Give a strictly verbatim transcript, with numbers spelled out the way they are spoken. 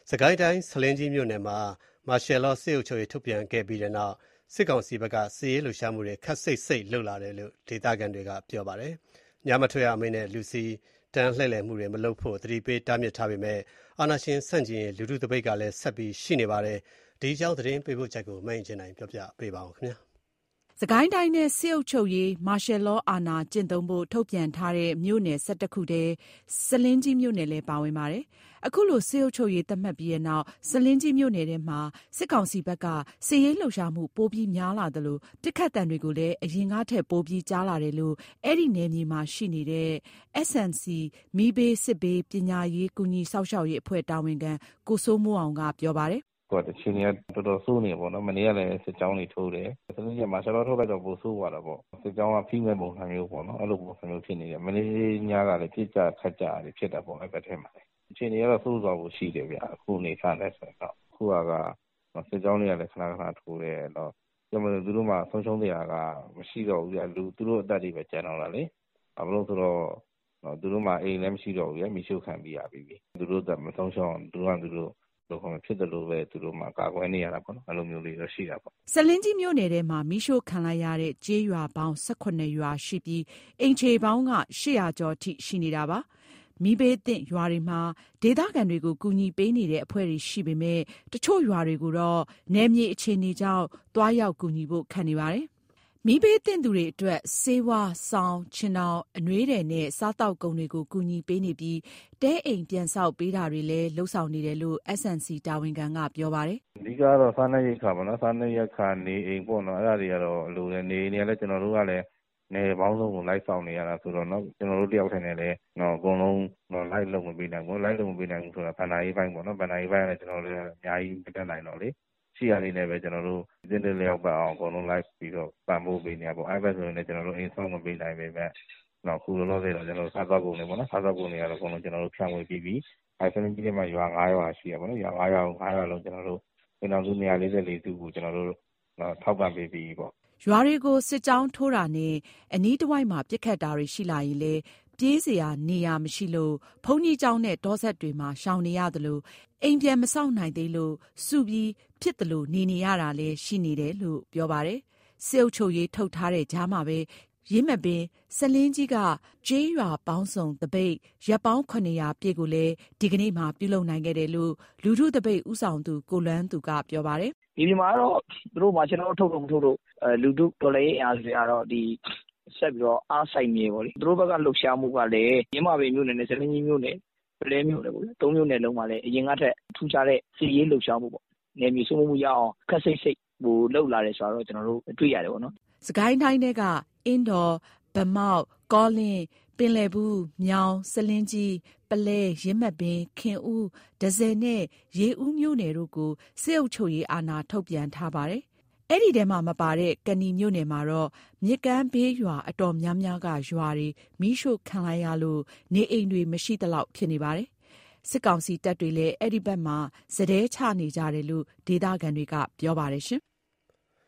စကိုင်းတိုင်းဆားလင်းကြီးမြို့နယ်မှာမာရှယ်လောစစ်အုပ်ချုပ်ရေးထုတ်ပြန်ခဲ့ပြီးတဲ့နောက်စစ်ကောင်စီဘက်ကစစ်ရေးလှုပ်ရှားမှုတွေခပ်စိတ်စိတ်လုပ်လာတယ်လို့ဒေသခံတွေကပြောပါတယ်။ညမထွက်ရအမိန့်နဲ့လူစီတန်းလှည့်လည်မှုတွေမလုပ်ဖို့သတိပေးတားမြစ်ထားပေမဲ့အာဏာရှင်ဆန့်ကျင်ရေးလူထုတပိတ်ကလည်းဆက်ပြီးရှိနေပါတယ်။ဒီအကြောင်းသတင်းပေးပို့ချက်ကိုမအင်ကြင်းနိုင်ပြောပြပေးပါဦးခင်ဗျာ။စကိုင်းတိုင်းနဲ့စစ်အုပ်ချုပ်ရေးမာရှယ်လောအာဏာကျင့်သုံးဖို့ထုတ်ပြန်ထားတဲ့မြို့နယ်၁၁ခုထဲဆားလင်းကြီးမြို့နယ်လည်းပါဝင်ပါတယ်။အခုလိုစစ်အုပ်ချုပ်ရေးသတ်မှတ်ပြီးတဲ့နောက်ဆားလင်းကြီးမြို့နယ်ထဲမှာစစ်ကောင်စီဘက်ကစစ်ရေးလှုပ်ရှားမှုပိုပြီးများလာသလိုပစ်ခတ်တံတွေကိုလည်းအရင်ကထက်ပိုပြီးကြားလာတယ်လို့အဲ့ဒီနယ်မြေမှာရှိနေတဲ့ အက်စ် အန် စီ မီးဘေးစစ်ဘေးပညာရေးကူညီစောင့်ရှောက်ရေးအဖွဲ့တာဝန်ခံကိုစိုးမိုးအောင်ကပြောပါတယ်။တချင်ကတော်တော်ဆိုးနေပေါ့နော်မနေ့ကလည်းစစ်ကြောင်းတွေထိုးတယ်ဆင်းရဲမှာဆရာတော်ထုတ်လိုက်တော့ပိုဆိုးသွားတာပေါ့စစ်ကြောင်းကဖိမဲ့ပုံစံမျိုးပေါ့နော်အဲ့လိုပုံစံမျိုးဖြစ်နေတယ်မနေ့ညကလည်းပြစ်ကြခတ်ကြတယ်ဖြစ်တာပေါ့အဲ့ဘက်ထဲမှာအချိန်ကြီးကတော့ဆိုးသွားဖို့ရှိတယ်ဗျအခုနေခါနဲ့ဆိုတော့အခုကစစ်ကြောင်းတွေကလည်းခဏခဏထိုးတယ်တော့ကျမတို့သူတို့မှဆုံးရှုံးတရားကမရှိတော့ဘူးဗျလူသူတို့အသက်တွေပဲကျန်တော့တာလေဘာလို့ဆိုတော့သူတို့မှအိမ်လည်းမရှိတော့ဘူးဗျမိရှုခံပြီးရပြီသူတို့သက်မဆုံးရှုံးအောင်သူတို့ကသူတို့ဖြစ်တယ်လို့ပဲသူတို့မှကာကွယ်နေရတာပေါ့နော်အဲ့လိုမျိုးလေးတော့ရှိတာပေါ့ဆားလင်းကြီးမြို့နယ်ထဲမှာမိရှို့ခံလိုက်ရတဲ့ကျေးရွာပေါင်း၁၈ရွာရှိပြီးအိမ်ခြေပေါင်းက၈၀၀ကျော်ထိရှိနေတာပါမီးဘေးသင့်ရွာတွေမှာဒေသခံတွေကိုကူညီပေးနေတဲ့အဖွဲ့တွေရှိပေမဲ့တချို့ရွာတွေကိုတော့နယ်မြေအခြေအနေကြောင့်သွားရောက်ကူညီဖို့ခက်နေပါတယ်မီးဘေးသင့်သူတွေအတွက်ဆေးဝါးဆောင်းချင်အောင်အနွေးတယ်နဲ့စားတောက်ကုန်တွေကိုကူညီပေးနေပြီးတဲအိမ်ပြန်ဆောက်ပေးတာတွေလည်းလှုပ်ဆောင်နေတယ်လို့ အက်စ် အန် စီ တာဝန်ခံကပြောပါတယ်အဓိကတော့စားနပ်ရိက္ခာပေါ့နော်စားနပ်ရိက္ခာနေအိမ်ပေါ့နော်အဲ့ဒါတွေကတော့လိုတယ်နေနေလည်းကျွန်တော်တို့ကလည်းနေပေါင်းလုံးကိုလိုက်ဆောင်နေရတာဆိုတော့เนาะကျွန်တော်တို့တယောက်ထင်တယ်လေเนาะအကုန်လုံးလိုက်လုံမပေးနိုင်ဘူးလိုက်လုံမပေးနိုင်ဘူးဆိုတာဗန္ဒာရေးပိုင်းပေါ့နော်ဗန္ဒာရေးပိုင်းကလည်းကျွန်တော်တို့အများကြီးမတက်နိုင်တော့လေရှိရလေးနဲ့ပဲကျွန်တော်တို့တင်းတင်းလျောက်ပတ်အောင်အကုန်လုံးလိုက်ပြီးတော့ပံ့ပိုးပေးနေရပေါ့အဲ့ဘက်ဆိုရင်လည်းကျွန်တော်တို့အိမ်ဆောင်မပေးနိုင်ပေမဲ့နောက်ခုလောလောဆယ်တော့ကျွန်တော်တို့စားသွားကုန်နေပေါ့နော်စားသွားကုန်နေရတော့အကုန်လုံးကျွန်တော်တို့ဖြန့်ဝေပြီးပြီးအဲ့ဆင်းကြီးတွေမှာရွာ၅ရွာရှိရပေါ့နော်ရွာ၅ရွာကို၅ရွာလုံးကျွန်တော်တို့ပြည်တော်စုနေရာ၄၄စုကိုကျွန်တော်တို့ထောက်ပံ့ပေးပြီးပေါ့ရွာတွေကိုစစ်ကြောင်းထိုးတာနဲ့အနီးတစ်ဝိုက်မှာပြစ်ခတ်တာတွေရှိလာရင်လေပြေးစရာနေရာမရှိလို့ဘုံကြီးကျောင်းနဲ့တောဆက်တွေမှာရှောင်နေရတယ်လို့အိမ်ပြန်မဆောက်နိုင်သေးလို့စုပြီးဖြစ်တယ်လို့နေနေရတာလည်းရှိနေတယ်လို့ပြောပါတယ်စစ်အုပ်ချုပ်ရေးထုတ်ထားတဲ့ကြားမှာပဲရင်းမပင်ဆားလင်းကြီးကကျေးရွာပေါင်းစုံတပိတ်ရပ်ပေါင်းခုနှစ်ရာပြည့်ကိုလည်းဒီကနေ့မှပြုလုပ်နိုင်ခဲ့တယ်လို့လူထုတပိတ်ဥဆောင်သူကိုလွမ်းသူကပြောပါတယ်ဒီဒီမှာတော့သူတို့မှကျွန်တော်တို့ထုတ်လို့မထုတ်လို့အဲလူထုတော်လည်းအားဆိုရတော့ဒီဆက်ပြီးတော့အားဆိုင်မြေပေါ့လေသူတို့ဘက်ကလှုပ်ရှားမှုကလည်းရင်းမပင်မြို့နယ်နဲ့ဆားလင်းကြီးမြို့နယ်ပလဲမြို့နယ်ပေါ့လေသုံးမြို့နယ်လုံးမှာလည်းအရင်ကထက်ထူးခြားတဲ့စီရေးလှုပ်ရှားမှုပေါ့နယ်မြေစိုးမိုးမှုရအောင်ခက်စိတ်စိတ်ဟိုလှုပ်လာတယ်ဆိုတော့ကျွန်တော်တို့တွေ့ရတယ်ပေါ့နော်စကိုင်းတိုင်းကအင်းတော်ဗမောက်ကောလင်းပင်လယ်ဘူးမြောင်ဆားလင်းကြီးပလဲရင်းမပင်ခင်ဦးဒဇယ်နဲ့ရေဦးမြို့နယ်တို့ကိုစစ်အုပ်ချုပ်ရေးအာဏာထုတ်ပြန်ထားပါတယ်အဲ့ဒီထဲမှာမပါတဲ့ကဏီမြို့နယ်မှာတော့မြစ်ကမ်းဘေးရွာအတော်များများကရွာတွေမီးရှို့ခံလိုက်ရလို့နေအိမ်တွေမရှိသလောက်ဖြစ်နေပါတယ်စစ်ကောင်စီတပ်တွေလည်းအဲ့ဒီဘက်မှာစတဲချနေကြတယ်လို့ဒေသခံတွေကပြောပါတယ်ရှင်